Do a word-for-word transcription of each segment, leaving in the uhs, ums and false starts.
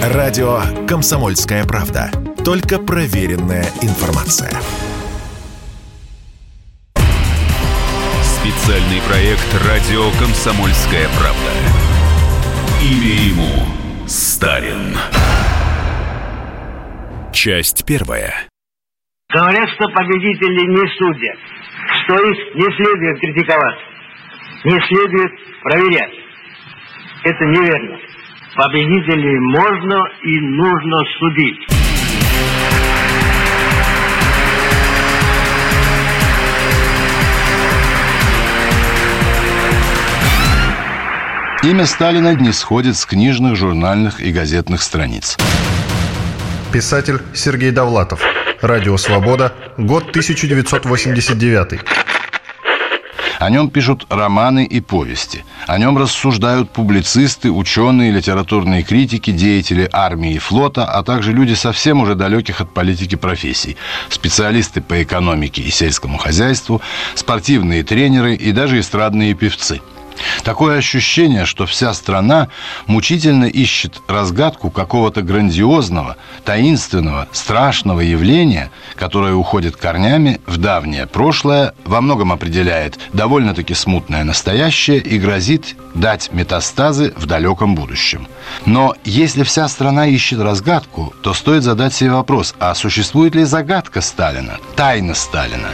Радио «Комсомольская правда». Только проверенная информация. Специальный проект «Радио «Комсомольская правда». Имя ему Сталин. Часть первая. Говорят, что победители не судят, что их не следует критиковать, не следует проверять. Это неверно. Победителей можно и нужно судить. Имя Сталина не сходит с книжных, журнальных и газетных страниц. Писатель Сергей Довлатов. Радио «Свобода». Год тысяча девятьсот восемьдесят девятый. О нем пишут романы и повести. О нем рассуждают публицисты, ученые, литературные критики, деятели армии и флота, а также люди совсем уже далеких от политики профессий. Специалисты по экономике и сельскому хозяйству, спортивные тренеры и даже эстрадные певцы. Такое ощущение, что вся страна мучительно ищет разгадку какого-то грандиозного, таинственного, страшного явления, которое уходит корнями в давнее прошлое, во многом определяет довольно-таки смутное настоящее и грозит дать метастазы в далеком будущем. Но если вся страна ищет разгадку, то стоит задать себе вопрос, а существует ли загадка Сталина, тайна Сталина?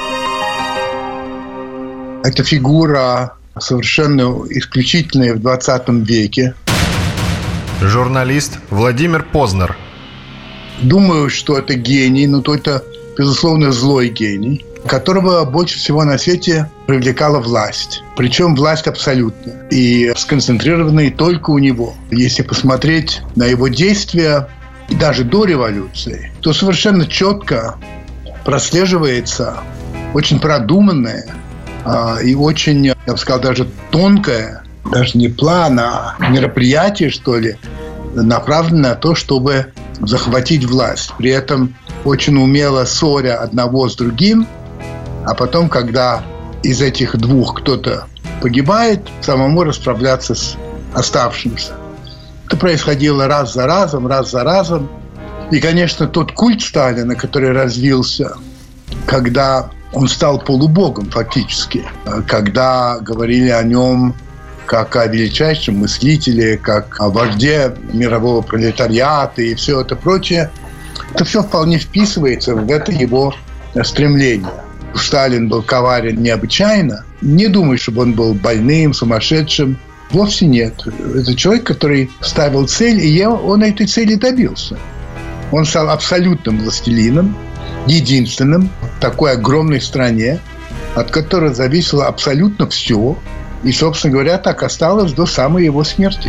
Эта фигура совершенно исключительная в двадцатом веке. Журналист Владимир Познер. Думаю, что это гений, но то это, безусловно, злой гений, которого больше всего на свете привлекала власть. Причем власть абсолютная. И сконцентрированная только у него. Если посмотреть на его действия, даже до революции, то совершенно четко прослеживается очень продуманное и очень, я бы сказал, даже тонкое, даже не план, а мероприятие, что ли, направленное на то, чтобы захватить власть. При этом очень умело ссоря одного с другим, а потом, когда из этих двух кто-то погибает, самому расправляться с оставшимся. Это происходило раз за разом, раз за разом. И, конечно, тот культ Сталина, который развился, когда он стал полубогом фактически, когда говорили о нем как о величайшем мыслителе, как о вожде мирового пролетариата и все это прочее, это все вполне вписывается в это его стремление. Сталин был коварен необычайно. Не думаю, чтобы он был больным, сумасшедшим. Вовсе нет. Это человек, который ставил цель, и он этой цели добился. Он стал абсолютным властелином, единственным в такой огромной стране, от которой зависело абсолютно все. И, собственно говоря, так осталось до самой его смерти.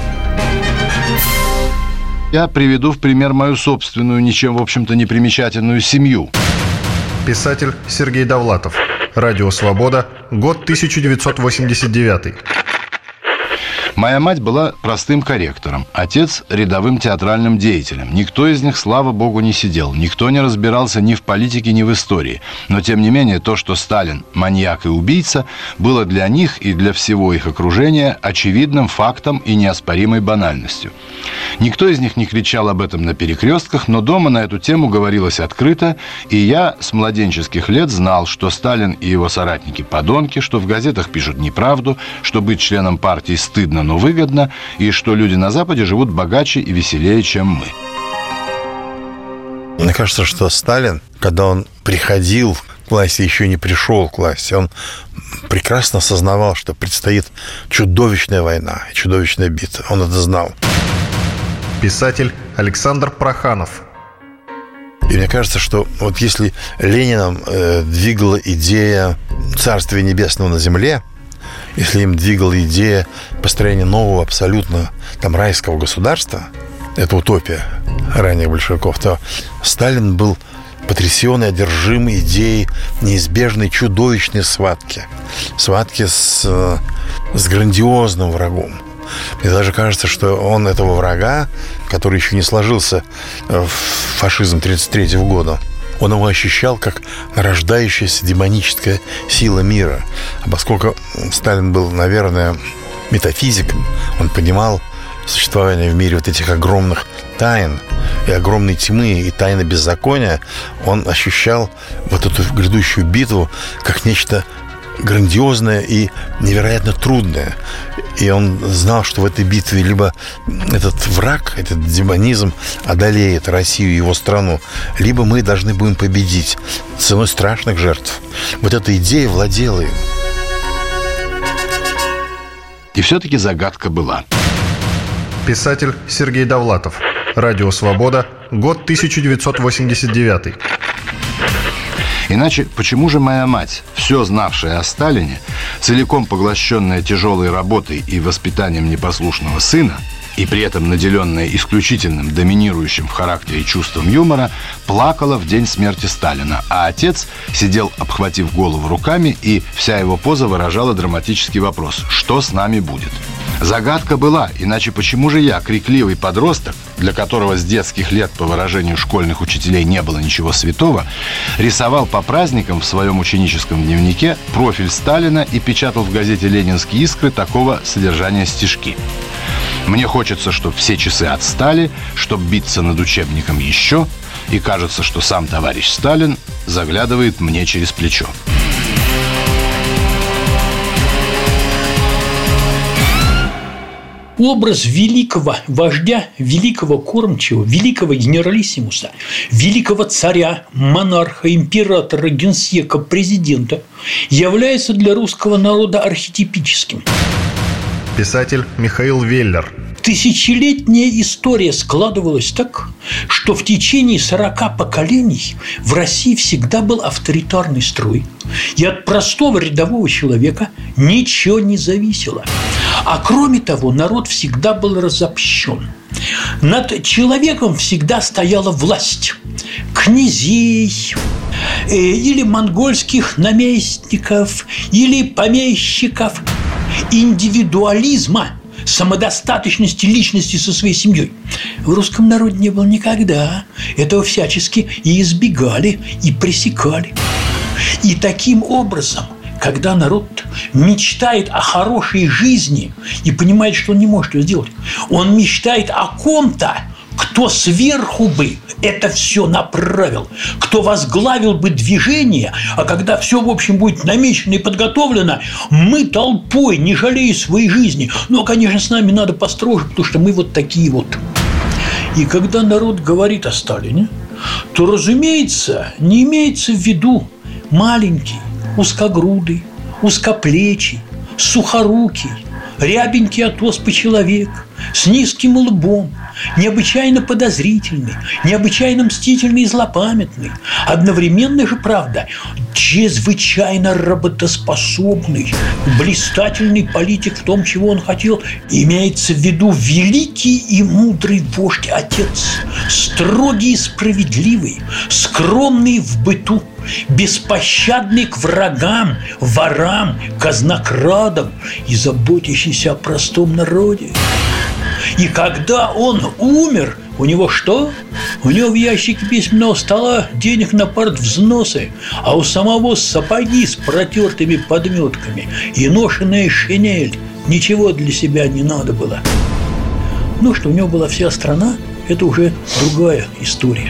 Я приведу в пример мою собственную, ничем, в общем-то, не примечательную семью. Писатель Сергей Довлатов. Радио «Свобода». Год тысяча девятьсот восемьдесят девятый. Моя мать была простым корректором, отец – рядовым театральным деятелем. Никто из них, слава богу, не сидел. Никто не разбирался ни в политике, ни в истории. Но, тем не менее, то, что Сталин – маньяк и убийца, было для них и для всего их окружения очевидным фактом и неоспоримой банальностью. Никто из них не кричал об этом на перекрестках, но дома на эту тему говорилось открыто, и я с младенческих лет знал, что Сталин и его соратники – подонки, что в газетах пишут неправду, что быть членом партии стыдно, но выгодно, и что люди на Западе живут богаче и веселее, чем мы. Мне кажется, что Сталин, когда он приходил к власти, еще не пришел к власти, он прекрасно осознавал, что предстоит чудовищная война, чудовищная битва. Он это знал. Писатель Александр Проханов. И мне кажется, что вот если Лениным э, двигала идея Царствия Небесного на земле, если им двигала идея построения нового абсолютно там райского государства, это утопия ранних большевиков, то Сталин был потрясен и одержим идеей неизбежной чудовищной схватки. Схватки с, с грандиозным врагом. Мне даже кажется, что он этого врага, который еще не сложился в фашизм тридцать третьего года, он его ощущал как рождающаяся демоническая сила мира. А поскольку Сталин был, наверное, метафизиком, он понимал существование в мире вот этих огромных тайн, и огромной тьмы, и тайны беззакония, он ощущал вот эту грядущую битву как нечто грандиозное и невероятно трудное. И он знал, что в этой битве либо этот враг, этот демонизм одолеет Россию и его страну, либо мы должны будем победить ценой страшных жертв. Вот эта идея владела им. И все-таки загадка была. Писатель Сергей Довлатов. Радио «Свобода». Год тысяча девятьсот восемьдесят девятый. Иначе почему же моя мать, все знавшая о Сталине, целиком поглощенная тяжелой работой и воспитанием непослушного сына, и при этом наделенная исключительным доминирующим в характере чувством юмора, плакала в день смерти Сталина, а отец сидел, обхватив голову руками, и вся его поза выражала драматический вопрос: что с нами будет? Загадка была, иначе почему же я, крикливый подросток, для которого с детских лет, по выражению школьных учителей, не было ничего святого, рисовал по праздникам в своем ученическом дневнике профиль Сталина и печатал в газете «Ленинские искры» такого содержания стишки: «Мне хочется, чтобы все часы отстали, чтоб биться над учебником еще, и кажется, что сам товарищ Сталин заглядывает мне через плечо». Образ великого вождя, великого кормчего, великого генералиссимуса, великого царя, монарха, императора, генсека, президента является для русского народа архетипическим. Писатель Михаил Веллер. Тысячелетняя история складывалась так, что в течение сорока поколений в России всегда был авторитарный строй, и от простого рядового человека ничего не зависело. А кроме того, народ всегда был разобщен. Над человеком всегда стояла власть князей э, или монгольских наместников, или помещиков, индивидуализма, самодостаточности личности со своей семьей. В русском народе не было никогда. Этого всячески и избегали, и пресекали. И таким образом, когда народ мечтает о хорошей жизни и понимает, что он не может ее сделать, он мечтает о ком-то, кто сверху бы это все направил, кто возглавил бы движение, а когда все, в общем, будет намечено и подготовлено, мы толпой, не жалея своей жизни. Но, конечно, с нами надо построже, потому что мы вот такие вот. И когда народ говорит о Сталине, то, разумеется, не имеется в виду маленький, узкогрудый, узкоплечий, сухорукий, рябенький от оспы человек с низким лбом, необычайно подозрительный, необычайно мстительный и злопамятный, одновременно же, правда, чрезвычайно работоспособный, блистательный политик в том, чего он хотел. Имеется в виду великий и мудрый вождь отец, строгий и справедливый, скромный в быту, беспощадный к врагам, ворам, казнокрадам и заботящийся о простом народе. И когда он умер, у него что? У него в ящике письменного стола денег на партвзносы, а у самого сапоги с протертыми подметками и ношеная шинель. Ничего для себя не надо было. Ну, что у него была вся страна, это уже другая история.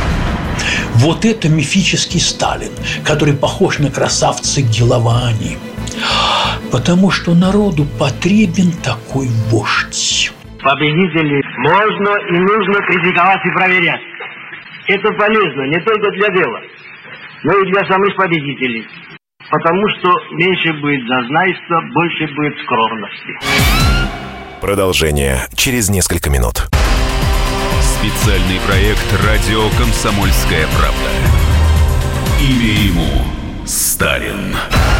Вот это мифический Сталин, который похож на красавца Геловани. Потому что народу потребен такой вождь. Победителей можно и нужно критиковать и проверять. Это полезно не только для дела, но и для самих победителей. Потому что меньше будет зазнайства, больше будет скромности. Продолжение через несколько минут. Специальный проект «Радио Комсомольская правда». Имя ему Сталин.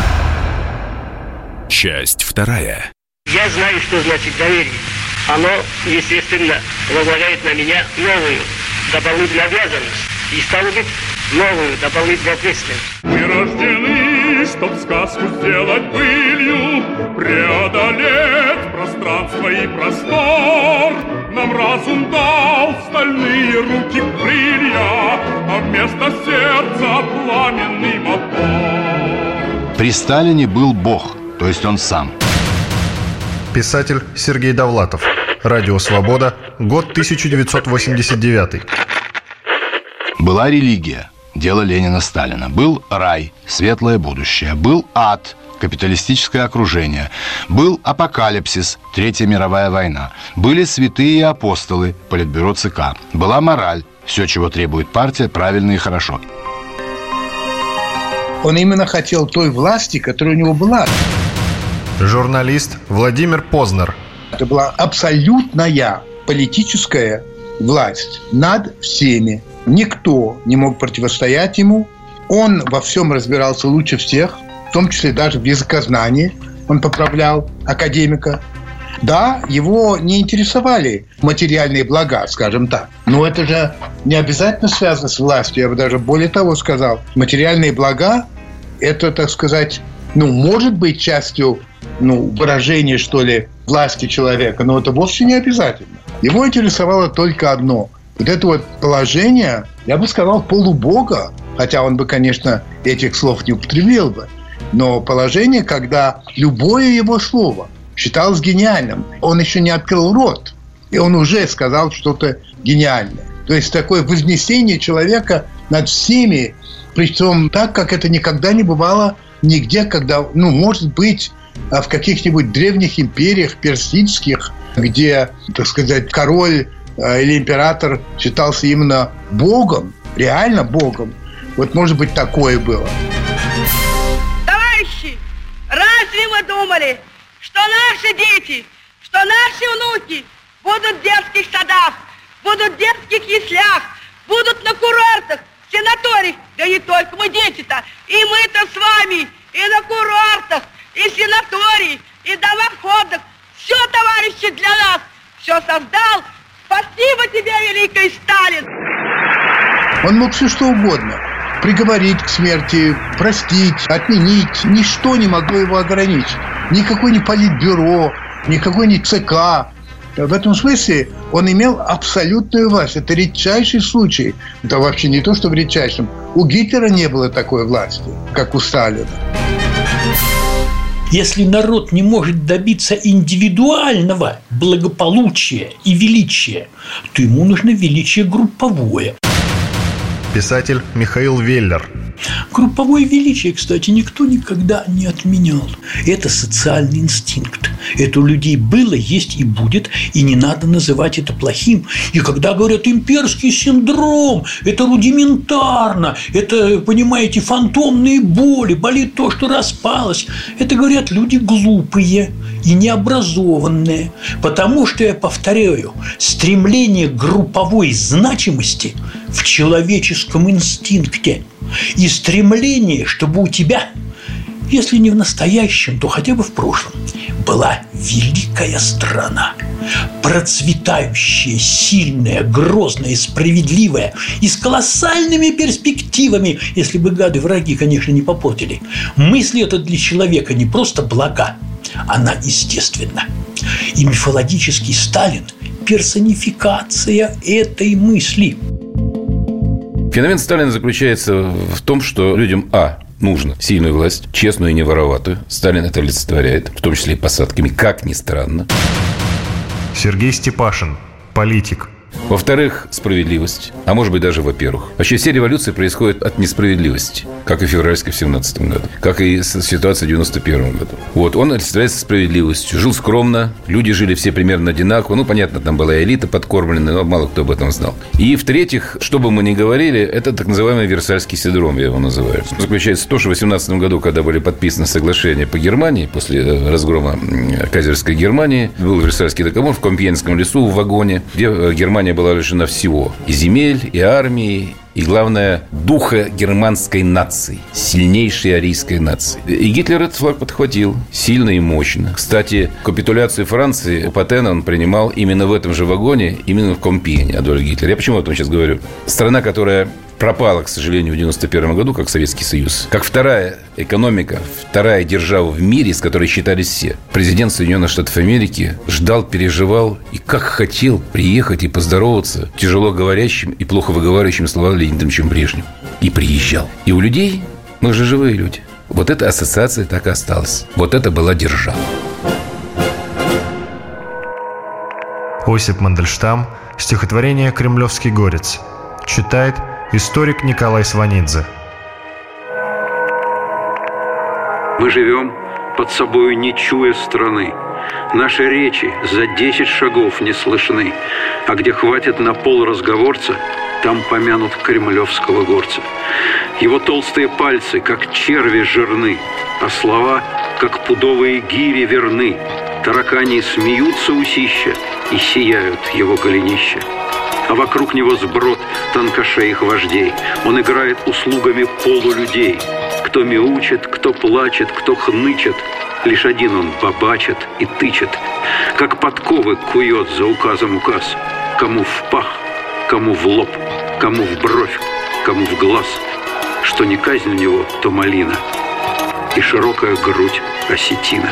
Часть вторая. Я знаю, что значит доверие. Оно, естественно, возлагает на меня новую дополнительную обязанность и, стало быть, новую дополнительную ответственность. Мы рождены, чтоб сказку сделать былью, преодолеть пространство и простор. Нам разум дал стальные руки крылья, а вместо сердца пламенный мотор. При Сталине был Бог, то есть он сам. Писатель Сергей Довлатов. Радио «Свобода», год тысяча девятьсот восемьдесят девятый. Была религия, дело Ленина-Сталина. Был рай, светлое будущее. Был ад, капиталистическое окружение. Был апокалипсис, Третья мировая война. Были святые и апостолы, Политбюро ЦК. Была мораль, все, чего требует партия, правильно и хорошо. Он именно хотел той власти, которая у него была. Журналист Владимир Познер. Это была абсолютная политическая власть над всеми. Никто не мог противостоять ему. Он во всем разбирался лучше всех, в том числе даже в языкознании. Он поправлял академика. Да, его не интересовали материальные блага, скажем так. Но это же не обязательно связано с властью. Я бы даже более того сказал. Материальные блага – это, так сказать, ну, может быть частью ну, выражения, что ли, власти человека, но это вовсе не обязательно. Его интересовало только одно – вот это вот положение, я бы сказал, полубога, хотя он бы, конечно, этих слов не употребил бы, но положение, когда любое его слово считалось гениальным. Он еще не открыл рот, и он уже сказал что-то гениальное. То есть такое вознесение человека над всеми, причем так, как это никогда не бывало нигде, когда, ну, может быть, в каких-нибудь древних империях персидских, где, так сказать, король или император считался именно богом, реально богом. Вот, может быть, такое было. Товарищи, разве мы думали, что наши дети, что наши внуки будут в детских садах, будут в детских яслях, будут на курортах, в санаториях? Да не только мы дети-то, и мы-то с вами, и на курортах, и в санатории, и домах отдых. Все, товарищи, для нас, все создал. Спасибо тебе, великий Сталин! Он мог все что угодно. Приговорить к смерти, простить, отменить. Ничто не могло его ограничить. Никакой не политбюро, никакой не ЦК. В этом смысле он имел абсолютную власть. Это редчайший случай. Это вообще не то, что в редчайшем. У Гитлера не было такой власти, как у Сталина. Если народ не может добиться индивидуального благополучия и величия, то ему нужно величие групповое. Писатель Михаил Веллер. Групповое величие, кстати, никто никогда не отменял. Это социальный инстинкт. Это у людей было, есть и будет, и не надо называть это плохим. И когда говорят имперский синдром, это рудиментарно, это, понимаете, фантомные боли, болит то, что распалось. Это говорят люди глупые и необразованные. Потому что, я повторяю, стремление к групповой значимости в человеческом инстинкте и стремление, чтобы у тебя, если не в настоящем, то хотя бы в прошлом, была великая страна, процветающая, сильная, грозная, справедливая и с колоссальными перспективами, если бы гады-враги, конечно, не попортили. Мысль эта для человека не просто блага, она естественна. И мифологический Сталин – персонификация этой мысли. Феномен Сталина заключается в том, что людям, а, нужно сильную власть, честную и не вороватую. Сталин это олицетворяет, в том числе и посадками, как ни странно. Сергей Степашин, политик. Во-вторых, справедливость. А может быть, даже во-первых. Вообще, все революции происходят от несправедливости. Как и февральская в семнадцатом году. Как и ситуация в девяносто первом году. Вот, он олицетворяется справедливостью. Жил скромно. Люди жили все примерно одинаково. Ну, понятно, там была элита подкормленная, но мало кто об этом знал. И, в-третьих, что бы мы ни говорили, это так называемый Версальский синдром, я его называю. Заключается в том, что в восемнадцатом году, когда были подписаны соглашения по Германии, после разгрома Кайзерской Германии, был Версальский договор в Компьенском лесу в вагоне, где Германия была лишена всего. И земель, и армии, и, главное, духа германской нации, сильнейшей арийской нации. И Гитлер этот флаг подхватил сильно и мощно. Кстати, капитуляцию Франции у Патена он принимал именно в этом же вагоне, именно в Компьене, Адольф Гитлер. Я почему об этом сейчас говорю? Страна, которая пропала, к сожалению, в девяносто первом году, как Советский Союз, как вторая экономика, вторая держава в мире, с которой считались все. Президент Соединенных Штатов Америки ждал, переживал и как хотел приехать и поздороваться тяжело говорящим и плохо выговаривающим слова Леонидом Ильичем Брежневым. И приезжал. И у людей, мы же живые люди, вот эта ассоциация так и осталась. Вот это была держава. Осип Мандельштам, стихотворение «Кремлевский горец». Читает историк Николай Сванидзе. Мы живем под собою, не чуя страны. Наши речи за десять шагов не слышны. А где хватит на пол разговорца, там помянут кремлевского горца. Его толстые пальцы, как черви, жирны, а слова, как пудовые гири, верны. Таракани смеются усища и сияют его голенища. А вокруг него сброд тонкошеих вождей. Он играет услугами полулюдей. Кто мяучит, кто плачет, кто хнычет, лишь один он бабачит и тычет. Как подковы кует за указом указ. Кому в пах, кому в лоб, кому в бровь, кому в глаз. Что не казнь у него, то малина, и широкая грудь осетина.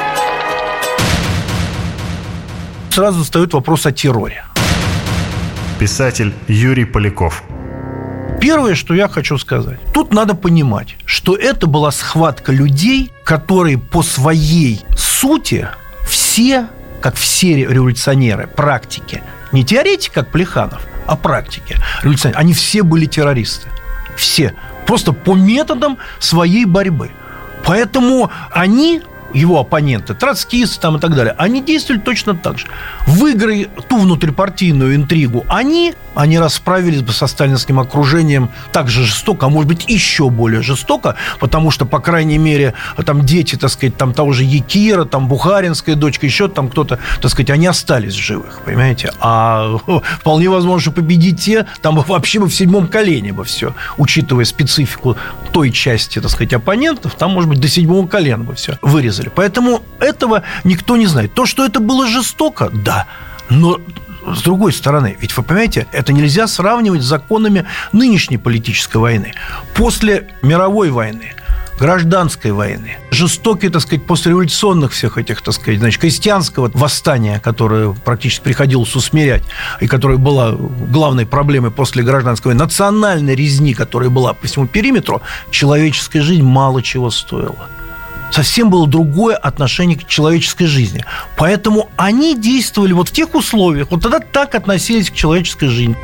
Сразу встает вопрос о терроре. Писатель Юрий Поляков. Первое, что я хочу сказать. Тут надо понимать, что это была схватка людей, которые по своей сути все, как все революционеры, практики, не теоретики, как Плеханов, а практики, революционеры, они все были террористы. Все. Просто по методам своей борьбы. Поэтому они, его оппоненты, троцкисты там и так далее, они действовали точно так же. Выиграли ту внутрипартийную интригу они, они расправились бы со сталинским окружением так же жестоко, а может быть еще более жестоко, потому что, по крайней мере, там дети, так сказать, там того же Якира, там Бухаринская дочка, еще там кто-то, так сказать, они остались в живых, понимаете? А вполне возможно, что победить те, там вообще бы в седьмом колене бы все, учитывая специфику той части, так сказать, оппонентов, там, может быть, до седьмого колена бы все вырезали. Поэтому этого никто не знает. То, что это было жестоко, да, но с другой стороны, ведь вы понимаете, это нельзя сравнивать с законами нынешней политической войны. После мировой войны, гражданской войны, жестокой, так сказать, послереволюционных всех этих, так сказать, значит, крестьянского восстания, которое практически приходилось усмирять, и которое было главной проблемой после гражданской войны, национальной резни, которая была по всему периметру, человеческая жизнь мало чего стоила. Совсем было другое отношение к человеческой жизни. Поэтому они действовали вот в тех условиях, вот тогда так относились к человеческой жизни.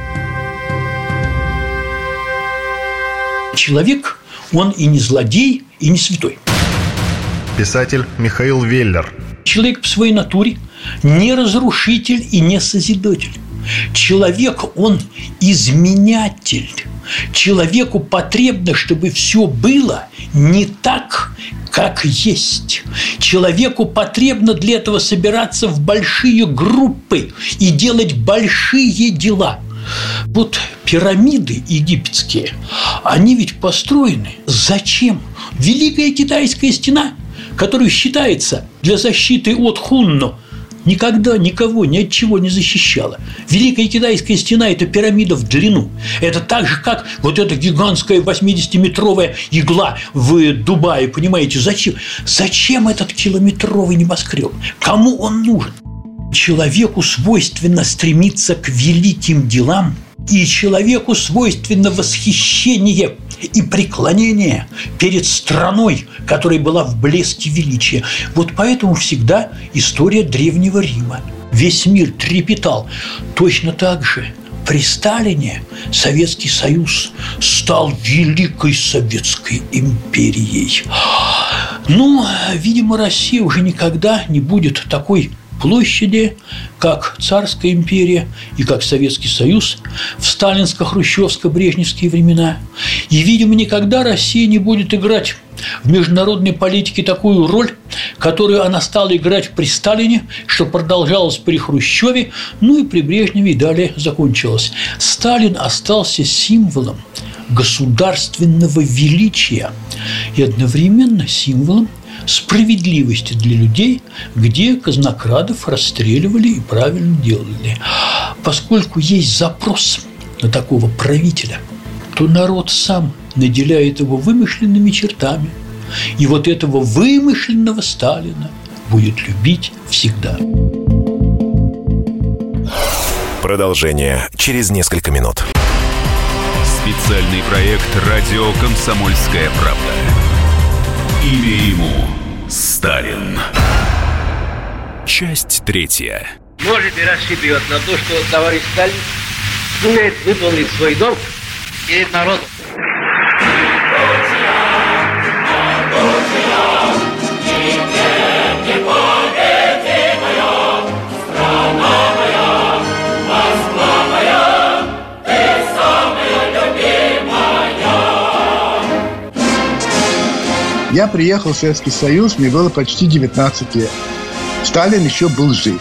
Человек, он и не злодей, и не святой. Писатель Михаил Веллер. Человек по своей натуре не разрушитель и не созидатель. Человек, он изменятель. Человеку потребно, чтобы все было не так, как есть. Человеку потребно для этого собираться в большие группы и делать большие дела. Вот пирамиды египетские, они ведь построены. Зачем? Великая китайская стена, которая считается для защиты от хунну, никогда никого ни от чего не защищала. Великая китайская стена – это пирамида в длину. Это так же, как вот эта гигантская восьмидесятиметровая игла в Дубае. Понимаете, зачем? Зачем этот километровый небоскреб? Кому он нужен? Человеку свойственно стремиться к великим делам, и человеку свойственно восхищение и преклонение перед страной, которая была в блеске величия. Вот поэтому всегда история Древнего Рима. Весь мир трепетал. Точно так же при Сталине Советский Союз стал Великой Советской империей. Но, видимо, Россия уже никогда не будет такой площади, как Царская империя и как Советский Союз в сталинско-хрущевско-брежневские времена. И, видимо, никогда Россия не будет играть в международной политике такую роль, которую она стала играть при Сталине, что продолжалось при Хрущеве, ну и при Брежневе, и далее закончилось. Сталин остался символом государственного величия и одновременно символом справедливости для людей, где казнокрадов расстреливали и правильно делали. Поскольку есть запрос на такого правителя, то народ сам наделяет его вымышленными чертами. И вот этого вымышленного Сталина будет любить всегда. Продолжение через несколько минут. Специальный проект «Радио Комсомольская правда». Имя ему Сталин. Часть третья. может и расшибет на то, что товарищ Сталин сумеет выполнить свой долг перед народом. Я приехал в Советский Союз, мне было почти девятнадцать лет. Сталин еще был жив.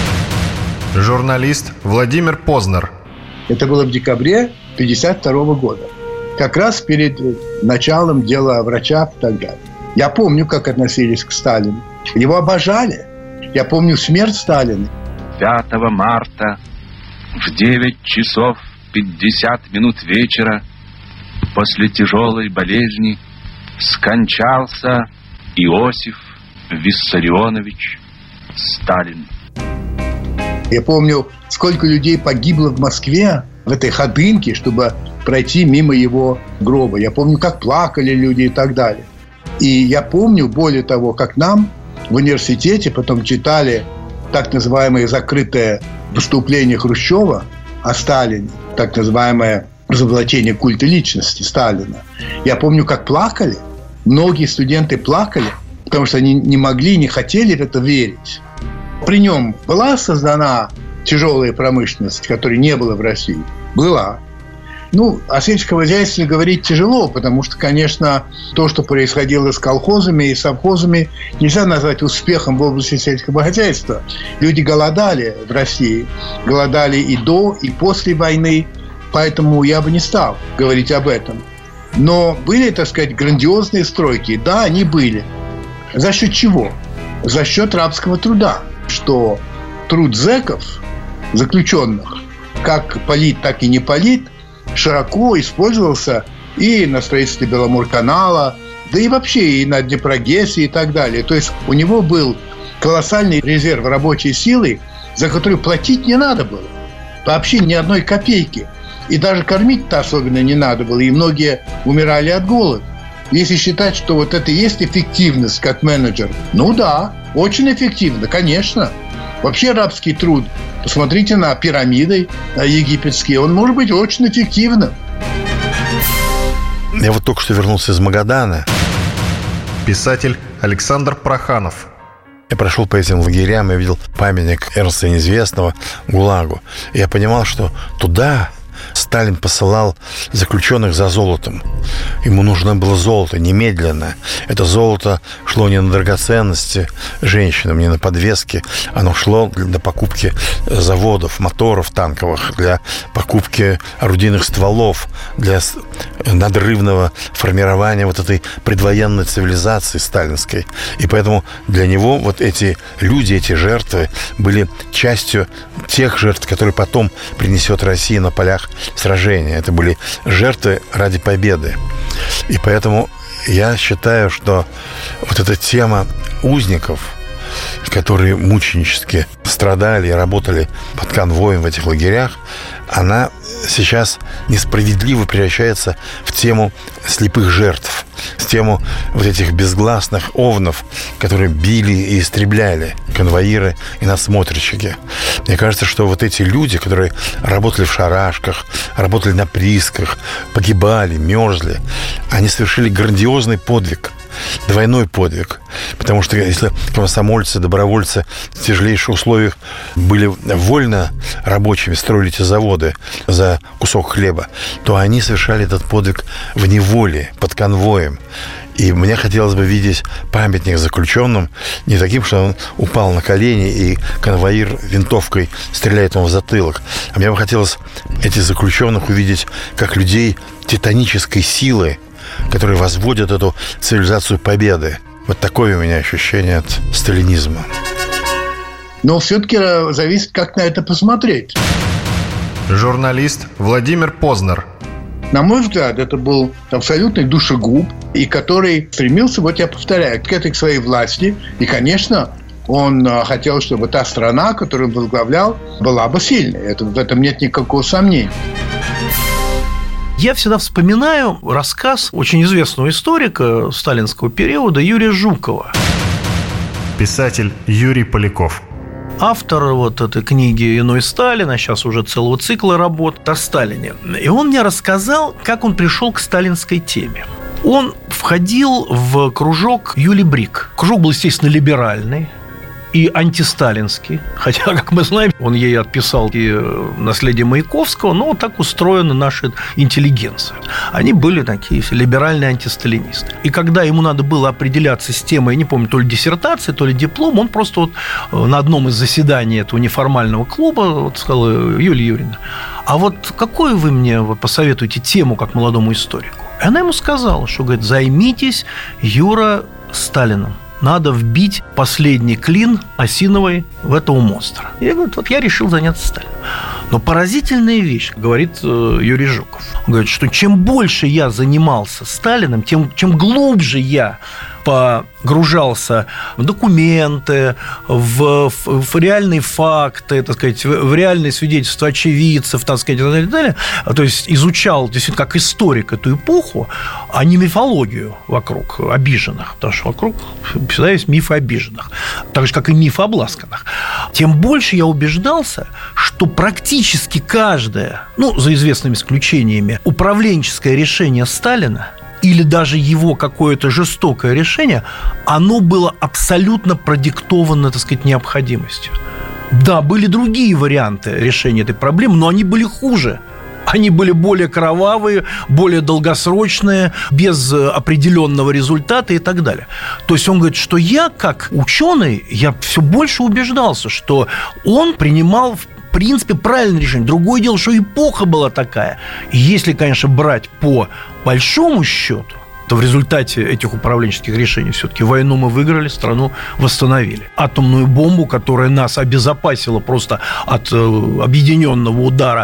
Журналист Владимир Познер. Это было в декабре тысяча девятьсот пятьдесят второго года. Как раз перед началом дела о врачах и так далее. Я помню, как относились к Сталину. Его обожали. Я помню смерть Сталина. пятого марта в девять часов пятьдесят минут вечера после тяжелой болезни скончался Иосиф Виссарионович Сталин. Я помню, сколько людей погибло в Москве в этой ходынке, чтобы пройти мимо его гроба. Я помню, как плакали люди и так далее. И я помню, более того, как нам в университете потом читали так называемое закрытое выступление Хрущева о Сталине, так называемое разоблачение культа личности Сталина. Я помню, как плакали. Многие студенты плакали, потому что они не могли, не хотели в это верить. При нем была создана тяжелая промышленность, которой не было в России? Была. Ну, о сельском хозяйстве говорить тяжело, потому что, конечно, то, что происходило с колхозами и совхозами, нельзя назвать успехом в области сельского хозяйства. Люди голодали в России. Голодали и до, и после войны. Поэтому я бы не стал говорить об этом. Но были, так сказать, грандиозные стройки. Да, они были. За счет чего? За счет рабского труда. Что труд зэков, заключенных, как полит, так и не полит, широко использовался и на строительстве Беломорканала, да и вообще и на Днепрогессе и так далее. То есть у него был колоссальный резерв рабочей силы, за которую платить не надо было. Вообще ни одной копейки. И даже кормить-то особенно не надо было. И многие умирали от голода. Если считать, что вот это и есть эффективность как менеджер, ну да, очень эффективно, конечно. Вообще рабский труд, посмотрите на пирамиды египетские, он может быть очень эффективным. Я вот только что вернулся из Магадана. Писатель Александр Проханов. Я прошел по этим лагерям, я видел памятник Эрнста Неизвестного ГУЛАГу. И я понимал, что туда Сталин посылал заключенных за золотом. Ему нужно было золото немедленно. Это золото шло не на драгоценности женщинам, не на подвески. Оно шло для покупки заводов, моторов танковых, для покупки орудийных стволов, для надрывного формирования вот этой предвоенной цивилизации сталинской. И поэтому для него вот эти люди, эти жертвы были частью тех жертв, которые потом принесет Россия на полях сражения. Это были жертвы ради победы. И поэтому я считаю, что вот эта тема узников, которые мученически страдали и работали под конвоем в этих лагерях, она сейчас несправедливо превращается в тему слепых жертв, в тему вот этих безгласных овнов, которые били и истребляли конвоиры и надсмотрщики. Мне кажется, что вот эти люди, которые работали в шарашках, работали на приисках, погибали, мерзли, они совершили грандиозный подвиг. Двойной подвиг. Потому что если комсомольцы, добровольцы в тяжелейших условиях были вольно рабочими, строили эти заводы за кусок хлеба, то они совершали этот подвиг в неволе, под конвоем. И мне хотелось бы видеть памятник заключенным не таким, что он упал на колени и конвоир винтовкой стреляет ему в затылок. А мне бы хотелось этих заключенных увидеть как людей титанической силы, которые возводят эту цивилизацию победы. Вот такое у меня ощущение от сталинизма. Но все-таки зависит, как на это посмотреть. Журналист Владимир Познер. На мой взгляд, это был абсолютный душегуб, и который стремился, вот я повторяю, к этой к своей власти. И, конечно, он хотел, чтобы та страна, которую он возглавлял, была бы сильной. Это, в этом нет никакого сомнения. Я всегда вспоминаю рассказ очень известного историка сталинского периода Юрия Жукова. Писатель Юрий Поляков. автор вот этой книги «Иной Сталин», а сейчас уже целого цикла работ о Сталине. И он мне рассказал, как он пришел к сталинской теме. Он входил в кружок Юли Брик. Кружок был, естественно, либеральный и антисталинский. Хотя, как мы знаем, он ей отписал и наследие Маяковского, но вот так устроена наша интеллигенция. Они были такие либеральные антисталинисты. И когда ему надо было определяться с темой, я не помню, то ли диссертации, то ли диплом, он просто вот на одном из заседаний этого неформального клуба вот сказал: Юлия Юрьевна, а вот какую вы мне вот посоветуете тему как молодому историку? И она ему сказала, что, говорит, займитесь, Юра, Сталином. Надо вбить последний клин осиновый в этого монстра. И я говорю, вот я решил заняться Сталином. Но поразительная вещь, говорит Юрий Жуков. Он говорит, что чем больше я занимался Сталиным, тем чем глубже я погружался в документы, в, в, в реальные факты, так сказать, в реальные свидетельства очевидцев, так сказать, и так далее, и так далее. То есть изучал действительно как историк эту эпоху, а не мифологию вокруг обиженных, потому что вокруг всегда есть мифы обиженных, так же, как и мифы обласканных. Тем больше я убеждался, что практически каждое, ну, за известными исключениями, управленческое решение Сталина или даже его какое-то жестокое решение, оно было абсолютно продиктовано, так сказать, необходимостью. Да, были другие варианты решения этой проблемы, но они были хуже. Они были более кровавые, более долгосрочные, без определенного результата и так далее. То есть он говорит, что я, как ученый, я все больше убеждался, что он принимал в принципе правильное решение. Другое дело, что эпоха была такая. И если, конечно, брать по большому счету, то в результате этих управленческих решений все-таки войну мы выиграли, страну восстановили. Атомную бомбу, которая нас обезопасила просто от объединенного удара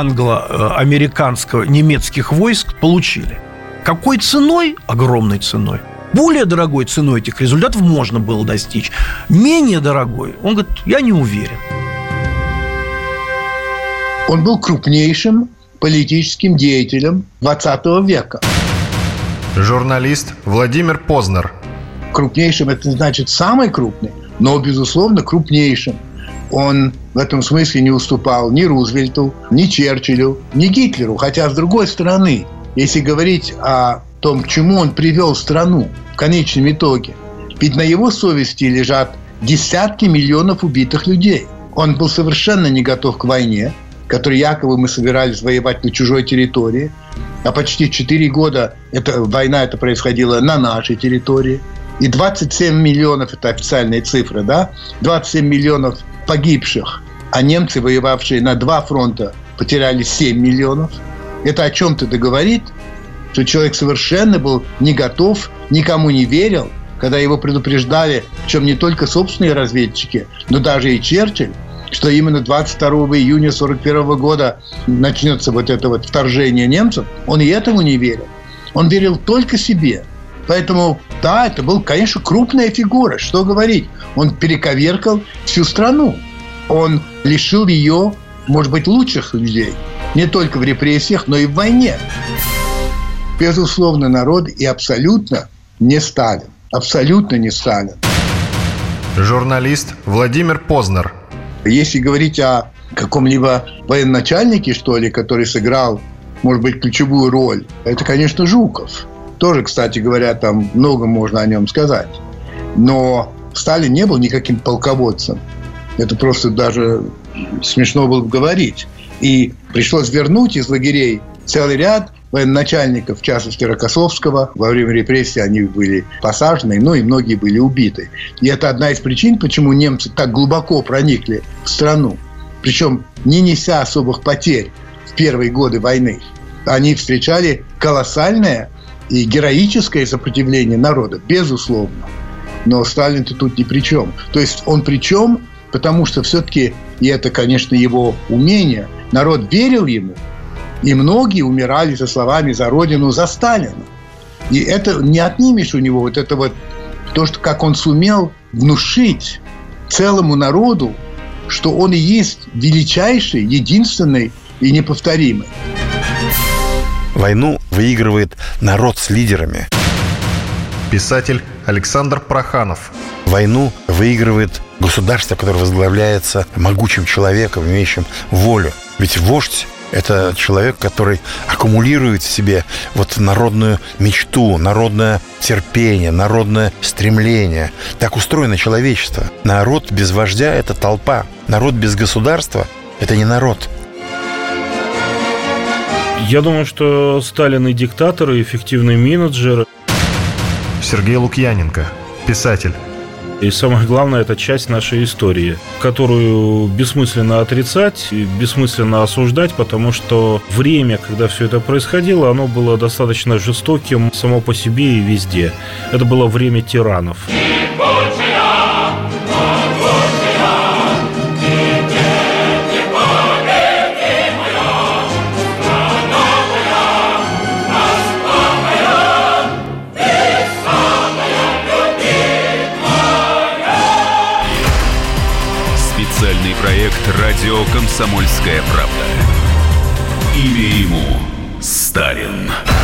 англо-американского немецких войск, получили. Какой ценой? Огромной ценой. Более дорогой ценой этих результатов можно было достичь. Менее дорогой, он говорит, я не уверен. Он был крупнейшим политическим деятелем двадцатого века. Журналист Владимир Познер. Крупнейшим – это значит самый крупный, но, безусловно, крупнейшим. Он в этом смысле не уступал ни Рузвельту, ни Черчиллю, ни Гитлеру. Хотя, с другой стороны, если говорить о том, к чему он привел страну в конечном итоге, ведь на его совести лежат десятки миллионов убитых людей. Он был совершенно не готов к войне, которой якобы мы собирались воевать на чужой территории, а почти четыре года эта война это происходила на нашей территории. И двадцать семь миллионов, это официальные цифры, да? двадцать семь миллионов погибших, а немцы, воевавшие на два фронта, потеряли семь миллионов. Это о чем-то договорит, что человек совершенно был не готов, никому не верил, когда его предупреждали, причем не только собственные разведчики, но даже и Черчилль, что именно двадцать второго июня сорок первого года начнется вот это вот вторжение немцев, он и этому не верил. Он верил только себе. Поэтому, да, это был, конечно, крупная фигура. Что говорить? Он перековеркал всю страну. Он лишил ее, может быть, лучших людей. Не только в репрессиях, но и в войне. Безусловно, народ и абсолютно не Сталин. Абсолютно не Сталин. Журналист Владимир Познер. Если говорить о каком-либо военачальнике, что ли, который сыграл, может быть, ключевую роль, это, конечно, Жуков. Тоже, кстати говоря, там много можно о нем сказать. Но Сталин не был никаким полководцем. Это просто даже смешно было бы говорить. И пришлось вернуть из лагерей целый ряд военачальников, в частности, Рокоссовского. Во время репрессий они были посажены, но и многие были убиты. И это одна из причин, почему немцы так глубоко проникли в страну. Причем не неся особых потерь в первые годы войны. Они встречали колоссальное и героическое сопротивление народа, безусловно. Но Сталин-то тут ни при чем. То есть он при чем, потому что все-таки, и это, конечно, его умение, народ верил ему, и многие умирали со словами «за Родину, за Сталина». И это не отнимешь у него, вот это вот то, что как он сумел внушить целому народу, что он и есть величайший, единственный и неповторимый. Войну выигрывает народ с лидерами. Писатель Александр Проханов. Войну выигрывает государство, которое возглавляется могучим человеком, имеющим волю. Ведь вождь – это человек, который аккумулирует в себе вот народную мечту, народное терпение, народное стремление. Так устроено человечество. Народ без вождя – это толпа. Народ без государства – это не народ. Я думаю, что Сталин и диктатор, и эффективный менеджер. Сергей Лукьяненко, писатель. И самое главное, это часть нашей истории, которую бессмысленно отрицать, и бессмысленно осуждать, потому что время, когда все это происходило, оно было достаточно жестоким само по себе и везде. Это было время тиранов. Специальный проект «Радио Комсомольская правда». Имя ему Сталин.